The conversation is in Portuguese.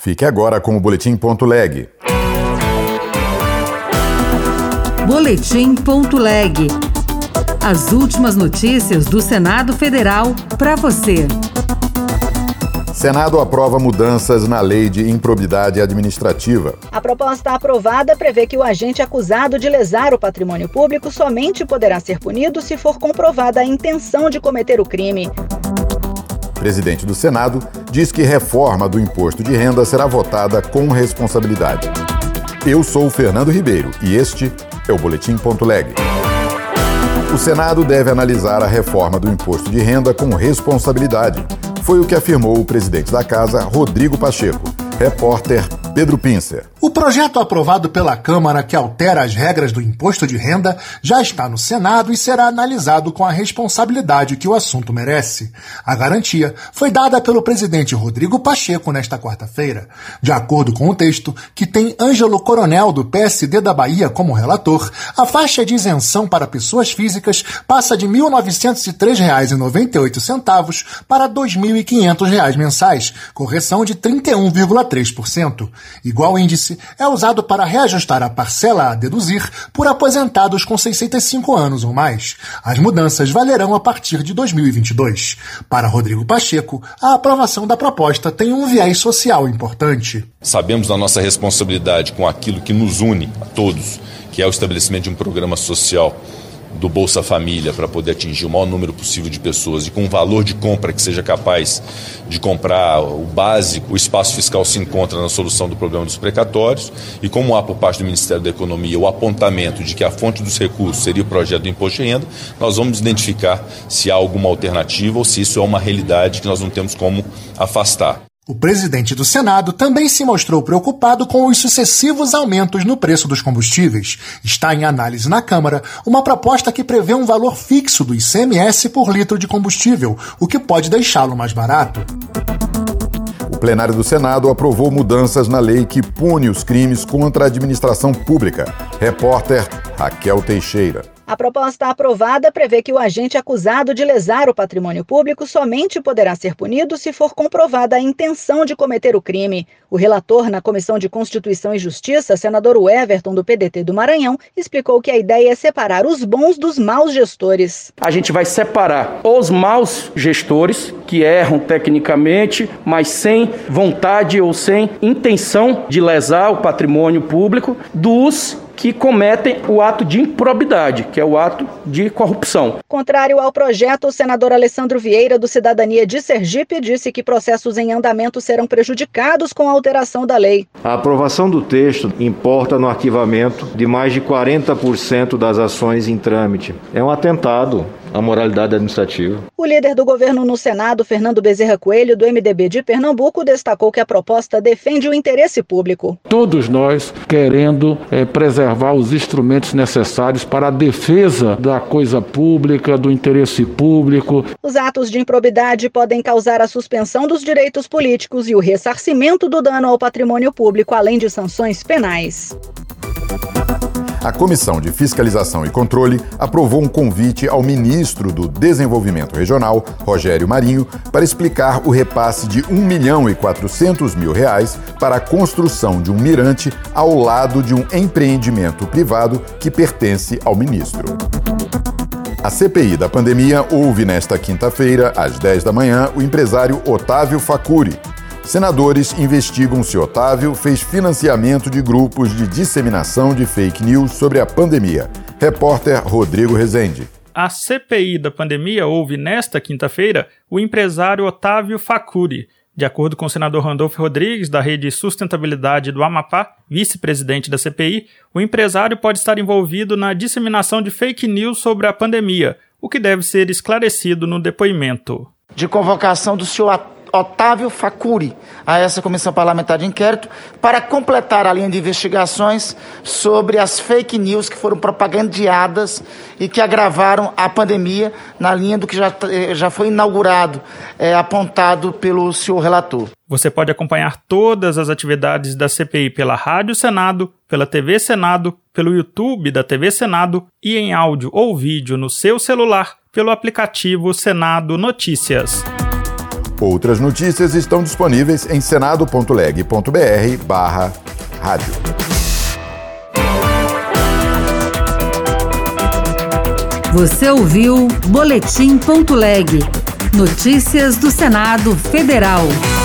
Fique agora com o Boletim.leg. Boletim.leg. As últimas notícias do Senado Federal para você. Senado aprova mudanças na Lei de Improbidade Administrativa. A proposta aprovada prevê que o agente acusado de lesar o patrimônio público somente poderá ser punido se for comprovada a intenção de cometer o crime. O presidente do Senado diz que reforma do imposto de renda será votada com responsabilidade. Eu sou o Fernando Ribeiro e este é o Boletim.leg. O Senado deve analisar a reforma do imposto de renda com responsabilidade. Foi o que afirmou o presidente da Casa, Rodrigo Pacheco. Repórter Pedro Pincer. O projeto aprovado pela Câmara que altera as regras do imposto de renda já está no Senado e será analisado com a responsabilidade que o assunto merece. A garantia foi dada pelo presidente Rodrigo Pacheco nesta quarta-feira. De acordo com o texto, que tem Ângelo Coronel, do PSD da Bahia, como relator, a faixa de isenção para pessoas físicas passa de R$ 1.903,98 para R$ 2.500 mensais, correção de 31,3%. Igual índice é usado para reajustar a parcela a deduzir por aposentados com 65 anos ou mais. As mudanças valerão a partir de 2022. Para Rodrigo Pacheco, a aprovação da proposta tem um viés social importante. Sabemos da nossa responsabilidade com aquilo que nos une a todos, que é o estabelecimento de um programa social do Bolsa Família para poder atingir o maior número possível de pessoas e com um valor de compra que seja capaz de comprar o básico. O espaço fiscal se encontra na solução do problema dos precatórios e como há por parte do Ministério da Economia o apontamento de que a fonte dos recursos seria o projeto do imposto de renda, nós vamos identificar se há alguma alternativa ou se isso é uma realidade que nós não temos como afastar. O presidente do Senado também se mostrou preocupado com os sucessivos aumentos no preço dos combustíveis. Está em análise na Câmara uma proposta que prevê um valor fixo do ICMS por litro de combustível, o que pode deixá-lo mais barato. O plenário do Senado aprovou mudanças na lei que pune os crimes contra a administração pública. Repórter Raquel Teixeira. A proposta aprovada prevê que o agente acusado de lesar o patrimônio público somente poderá ser punido se for comprovada a intenção de cometer o crime. O relator na Comissão de Constituição e Justiça, senador Everton, do PDT do Maranhão, explicou que a ideia é separar os bons dos maus gestores. A gente vai separar os maus gestores, que erram tecnicamente, mas sem vontade ou sem intenção de lesar o patrimônio público, dos que cometem o ato de improbidade, que é o ato de corrupção. Contrário ao projeto, o senador Alessandro Vieira, do Cidadania de Sergipe, disse que processos em andamento serão prejudicados com a alteração da lei. A aprovação do texto importa no arquivamento de mais de 40% das ações em trâmite. É um atentado à moralidade administrativa. O líder do governo no Senado, Fernando Bezerra Coelho, do MDB de Pernambuco, destacou que a proposta defende o interesse público. Todos nós querendo preservar os instrumentos necessários para a defesa da coisa pública, do interesse público. Os atos de improbidade podem causar a suspensão dos direitos políticos e o ressarcimento do dano ao patrimônio público, além de sanções penais. A Comissão de Fiscalização e Controle aprovou um convite ao ministro do Desenvolvimento Regional, Rogério Marinho, para explicar o repasse de R$ 1.400.000 para a construção de um mirante ao lado de um empreendimento privado que pertence ao ministro. A CPI da pandemia ouve nesta quinta-feira, às 10 da manhã, o empresário Otávio Facuri. Senadores investigam se Otávio fez financiamento de grupos de disseminação de fake news sobre a pandemia. Repórter Rodrigo Rezende. A CPI da pandemia ouve nesta quinta-feira o empresário Otávio Facuri. De acordo com o senador Randolfo Rodrigues, da Rede Sustentabilidade do Amapá, vice-presidente da CPI, o empresário pode estar envolvido na disseminação de fake news sobre a pandemia, o que deve ser esclarecido no depoimento. De convocação do senhor Otávio Facuri a essa comissão parlamentar de inquérito para completar a linha de investigações sobre as fake news que foram propagandeadas e que agravaram a pandemia na linha do que já foi inaugurado, apontado pelo senhor relator. Você pode acompanhar todas as atividades da CPI pela Rádio Senado, pela TV Senado, pelo YouTube da TV Senado e em áudio ou vídeo no seu celular pelo aplicativo Senado Notícias. Outras notícias estão disponíveis em senado.leg.br/rádio. Você ouviu Boletim.leg. Notícias do Senado Federal.